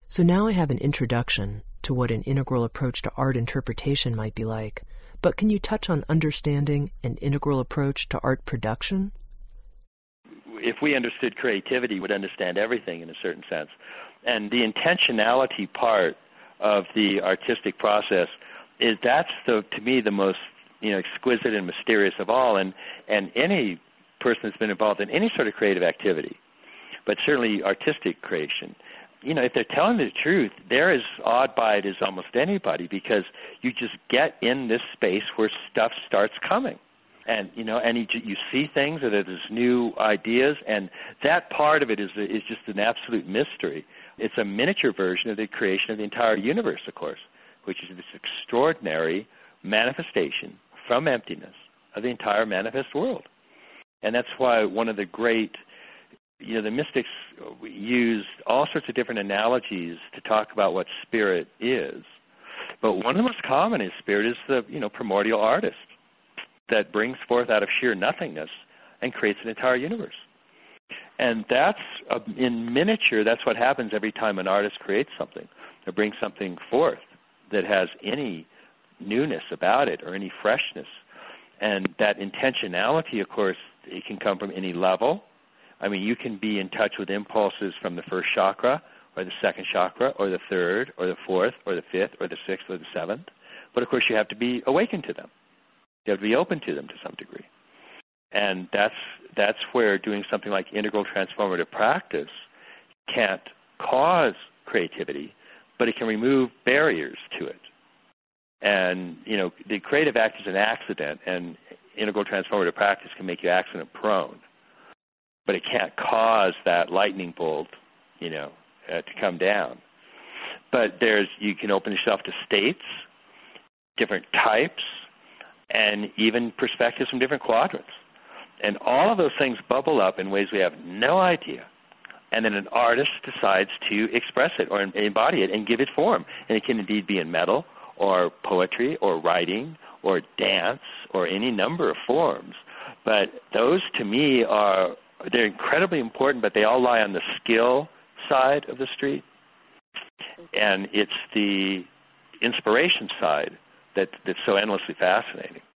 So now I have an introduction to what an integral approach to art interpretation might be like, but can you touch on understanding an integral approach to art production? If we understood creativity, we would understand everything in a certain sense. And the intentionality part of the artistic process that's to me the most exquisite and mysterious of all. And any person that's been involved in any sort of creative activity, but certainly artistic creation, if they're telling the truth, they're as awed by it as almost anybody, because you just get in this space where stuff starts coming. And, you see things, or there's new ideas, and that part of it is just an absolute mystery. It's a miniature version of the creation of the entire universe, of course, which is this extraordinary manifestation from emptiness of the entire manifest world. And that's why one of the great the mystics used all sorts of different analogies to talk about what spirit is. But one of the most common is spirit is the, primordial artist that brings forth out of sheer nothingness and creates an entire universe. And that's, in miniature, that's what happens every time an artist creates something, or brings something forth that has any newness about it or any freshness. And that intentionality, of course, it can come from any level. I mean, you can be in touch with impulses from the first chakra, or the second chakra, or the third, or the fourth, or the fifth, or the sixth, or the seventh. But, of course, you have to be awakened to them. You have to be open to them to some degree. And that's where doing something like integral transformative practice can't cause creativity, but it can remove barriers to it. And, the creative act is an accident, and integral transformative practice can make you accident-prone. But it can't cause that lightning bolt, to come down. But you can open yourself to states, different types, and even perspectives from different quadrants. And all of those things bubble up in ways we have no idea. And then an artist decides to express it or embody it and give it form. And it can indeed be in metal or poetry or writing or dance or any number of forms. But those, to me, they're incredibly important, but they all lie on the skill side of the street. And it's the inspiration side that's so endlessly fascinating.